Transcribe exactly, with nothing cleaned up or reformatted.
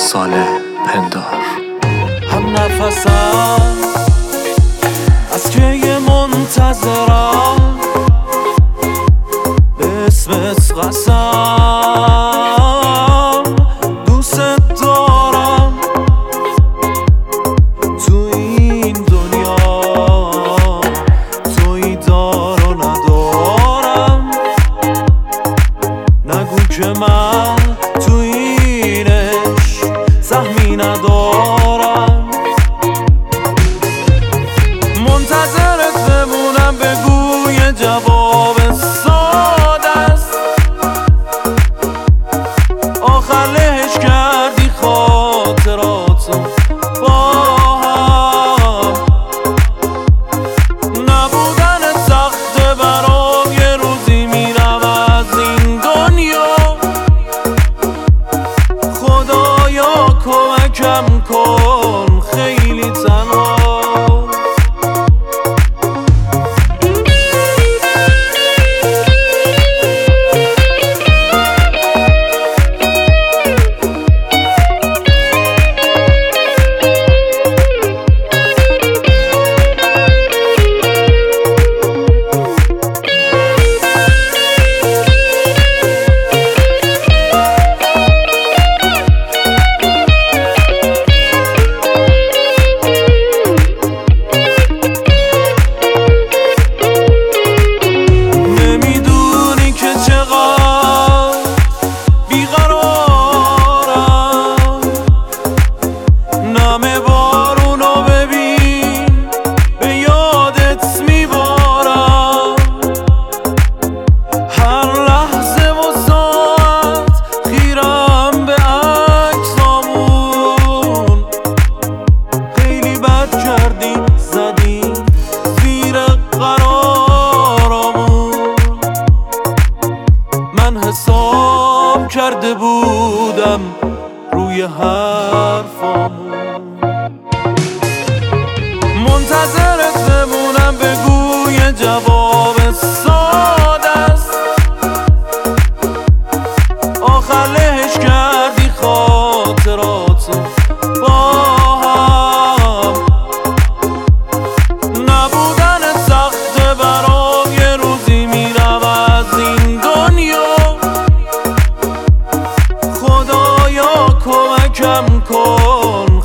صالح پندار. هم نفسم از که یه منتظرم به اسمت قسم دوست دارم تو این دنیا تویی دار و ندارم نگو که من تو اینش سهمی ندارم منتظرت بمونم بگو یه جواب ساده است آخر لهش کردی خاطراتو با هم نبودنت سخته برام یه روزی میرم از این دنیا خدایا کمکم کن خیلی تنها حساب کرده بودم روی حرفامون منتظرت بمونم بگو یه جواب ساده است آخر لهش کردی خاطراتو با هم نبودنت سخته برام یه روزی میرم از این دنیا خدایا کمکم کن